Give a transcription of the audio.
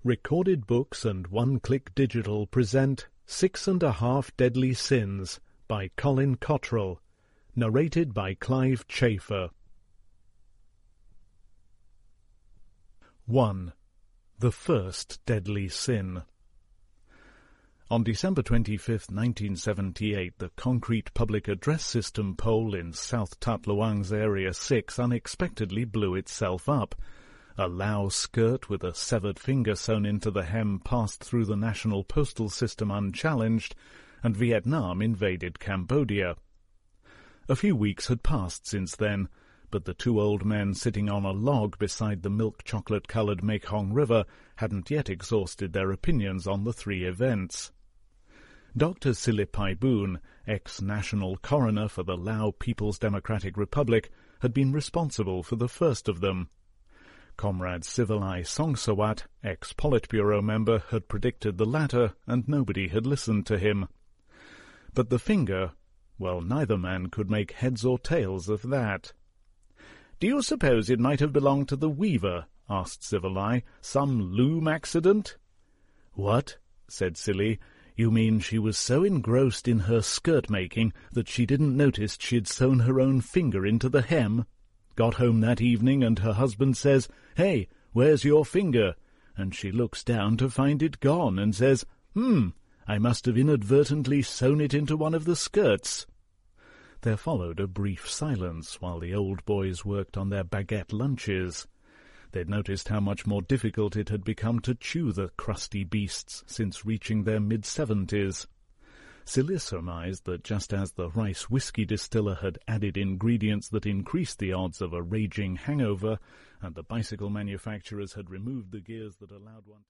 Recorded Books and One Click Digital present 6.5 Deadly Sins by Colin Cottrell, narrated by Clive Chafer. 1. The First Deadly Sin. On December 25, 1978, the concrete public address system pole in South Tat Luang's Area 6 unexpectedly blew itself up. A Lao skirt with a severed finger sewn into the hem passed through the national postal system unchallenged, and Vietnam invaded Cambodia. A few weeks had passed since then, but the two old men sitting on a log beside the milk-chocolate-coloured Mekong River hadn't yet exhausted their opinions on the three events. Dr. Silipai Boon, ex-national coroner for the Lao People's Democratic Republic, had been responsible for the first of them. Comrade Sivalai Songsawat, ex-Politburo member, had predicted the latter, and nobody had listened to him. But the finger, well, neither man could make heads or tails of that. "Do you suppose it might have belonged to the weaver?" asked Sivalai. "Some loom accident?" "What?" said Silly. "You mean she was so engrossed in her skirt-making that she didn't notice she'd sewn her own finger into the hem? Got home that evening and her husband says, 'Hey, where's your finger?' And she looks down to find it gone and says, 'I must have inadvertently sewn it into one of the skirts.'" There followed a brief silence while the old boys worked on their baguette lunches. They'd noticed how much more difficult it had become to chew the crusty beasts since reaching their mid-70s. Silly surmised that just as the rice whiskey distiller had added ingredients that increased the odds of a raging hangover, and the bicycle manufacturers had removed the gears that allowed one